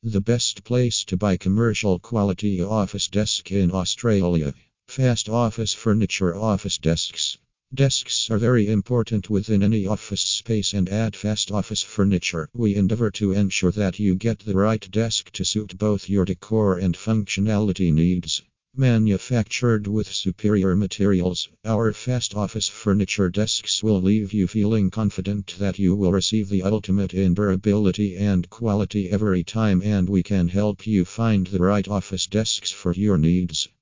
The best place to buy commercial quality office desk in Australia. Fast Office Furniture Office Desks. Desks are very important within any office space, and at Fast Office Furniture, we endeavor to ensure that you get the right desk to suit both your decor and functionality needs. Manufactured with superior materials, our Fast Office Furniture desks will leave you feeling confident that you will receive the ultimate in durability and quality every time, and we can help you find the right office desks for your needs.